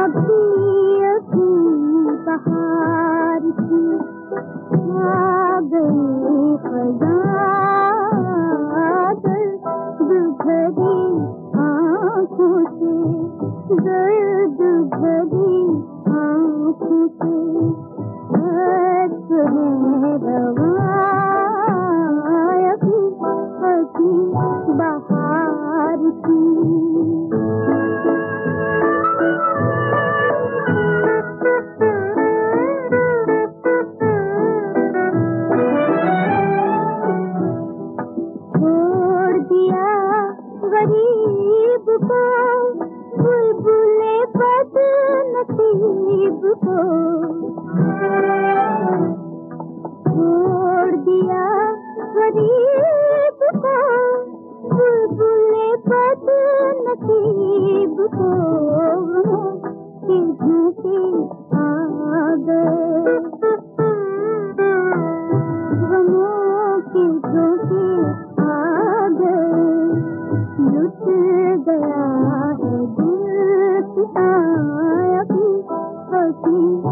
अभी अभी बहार की आ गई खज़ां दर्द भरी आँखों से, दर्द भरी आँखों से हंस है रवां अभी अभी बहार की। गरीब को बुलबुले बदनसीब को छोड़ दिया, गरीब को बुलबुले बदनसीब को के झोंके आ गए, गमों के झोंके आ गए, लुट गया है दिल की अभी अभी